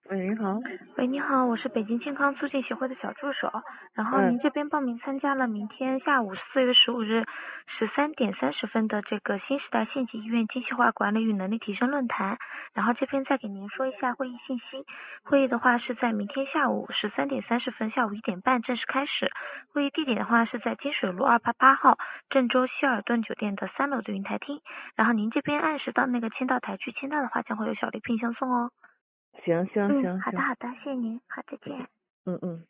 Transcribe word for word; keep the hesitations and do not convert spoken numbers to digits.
喂，您好。 喂，你好，我是北京健康促进协会的小助手。然后嗯您这边报名参加了明天下午四月十五日十三点三十分的这个新时代县级医院精细化管理与能力提升论坛。然后这边再给您说一下会议信息。会议的话是在明天下午十三点三十分，下午一点半正式开始。会议地点的话是在金水路二八八号郑州希尔顿酒店的三楼的云台厅。然后您这边按时到那个签到台去签到的话，将会有小礼品相送哦。 行行嗯， 行行， 好的好的，谢谢您，好，再见。 嗯嗯。